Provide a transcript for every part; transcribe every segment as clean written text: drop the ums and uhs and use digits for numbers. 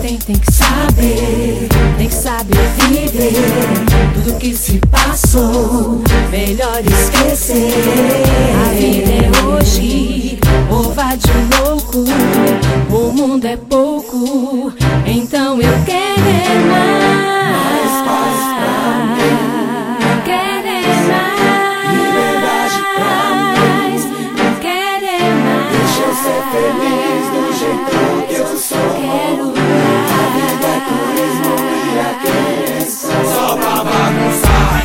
Tem que saber viver tudo que se passou, melhor esquecer. A vida é hoje, ou vá de louco, o mundo é pouco, então eu quero é mais, quero é mais, liberdade pra mim, eu quero é mais, deixa eu ser feliz do jeito que eu sou. Quero a vida é turismo e aqui é só pra bagunçar,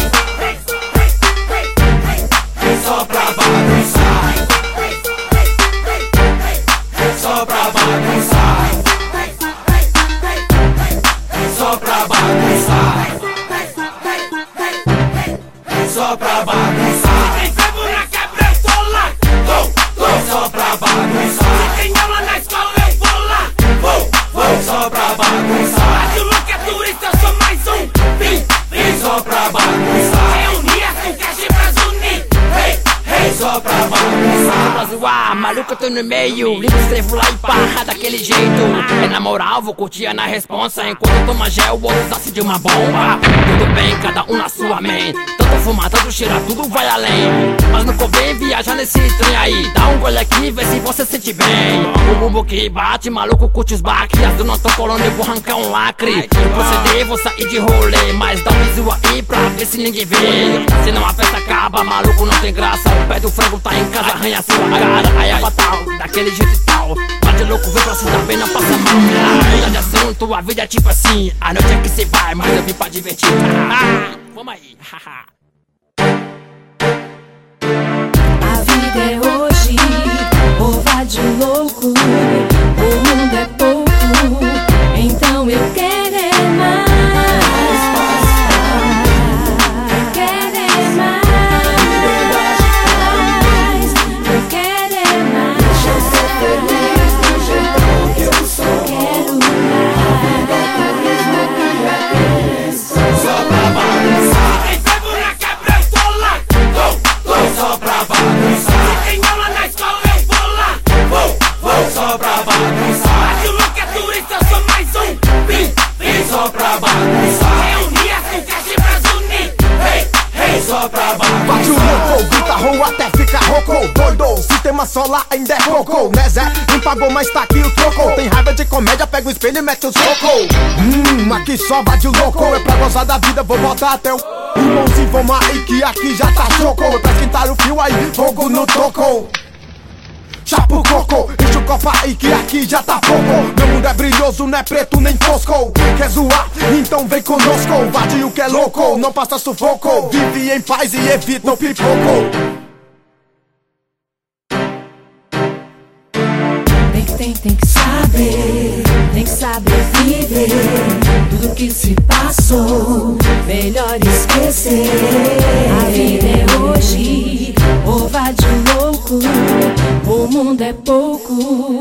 só pra bagunçar, só pra bagunçar, só pra bagunçar, só pra bagunçar. Tem ferro na quebra, eu tô lá. Só pra bagunçar. Se tem aula na escola, eu vou lá. Só pra bagunçar. Mas o Luke é turista, eu sou mais um. Vim Só pra bagunçar. reunir as com cash pra unir. Só pra bagunçar. Pra zoar, maluco eu tô no meio. Ligo, escrevo lá e parra daquele jeito. É na moral, vou curtir na responsa. Enquanto toma gel, o outro acende uma bomba. Tudo bem, cada um na sua mente. Tanto fuma, tanto cheira, tudo vai além. Mas não convém viajar nesse trem aí. Dá um gole aqui, vê se você sente bem. O bumbo que bate, maluco curte os baques. As do não tão colando, eu vou arrancar um lacre. Eu proceder, vou sair de rolê. Mas dá um bisu aí pra ver se ninguém vê. Senão a festa acaba, maluco não tem graça. O pé do frango tá em casa, arranha sua cara. Aí é fatal, daquele jeito e tal. Mas de louco, vem pra se dar bem, não passa mal. Muda de assunto, a vida é tipo assim. A noite é que cê vai, mas eu vim pra divertir. Vamos aí. A vida é hoje, ou vá de louco, o mundo é pouco, então eu quero é mais, quero é mais, eu quero é mais, Deixa eu ser feliz do jeito que eu sou. quero mais. Só pra bagunçar. Tem ferro na quebra, eu tô lá. Só pra bagunçar. Tem aula na escola, eu vou lá. Só pra bagunçar. Mas o Luke é turista, eu sou mais um. Vim Só pra bagunçar. reunir as com cash pra unir. Só pra Bate o bagunçar. louco, grita rou até ficar rouco. Doido, sistema solar ainda é coco. Né Zé, não pagou, mas tá aqui o troco. Tem raiva de comédia, pega o espelho e mete o soco. Aqui só vai de louco. É pra gozar da vida, vou botar até o irmãozinho, vamos aí que aqui já tá choco. É pra esquentar o fio aí, fogo no toco. Chapa o coco, enche o copo aí que aqui já tá pouco. Meu mundo é brilhoso, não é preto nem fosco. Quer zoar? Então vem conosco. Vadio que é louco, não passa sufoco. Vive em paz e evita o pipoco. Tem que saber viver tudo que se passou, melhor esquecer. A vida é hoje, ou vá de louco, o mundo é pouco,